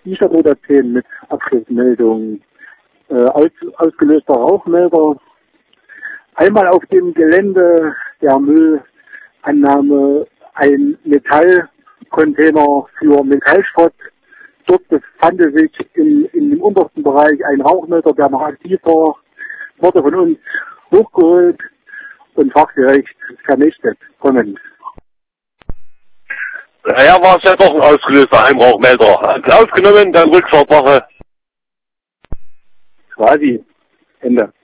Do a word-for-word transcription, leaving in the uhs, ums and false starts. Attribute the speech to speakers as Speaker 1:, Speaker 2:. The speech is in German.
Speaker 1: dieser Rotation mit Abschlussmeldung, äh, aus, ausgelöster Rauchmelder. Einmal auf dem Gelände der Müllannahme ein Metallcontainer für Metallschrott. Dort befand sich in, in dem untersten Bereich ein Rauchmelder, der noch aktiv war, wurde von uns hochgeholt und fachgerecht vernichtet. Kommend.
Speaker 2: Daher war es ja doch ein ausgelöster Heimrauchmelder. Ausgenommen, dann Rückfahrtwache.
Speaker 1: Quasi. Ende.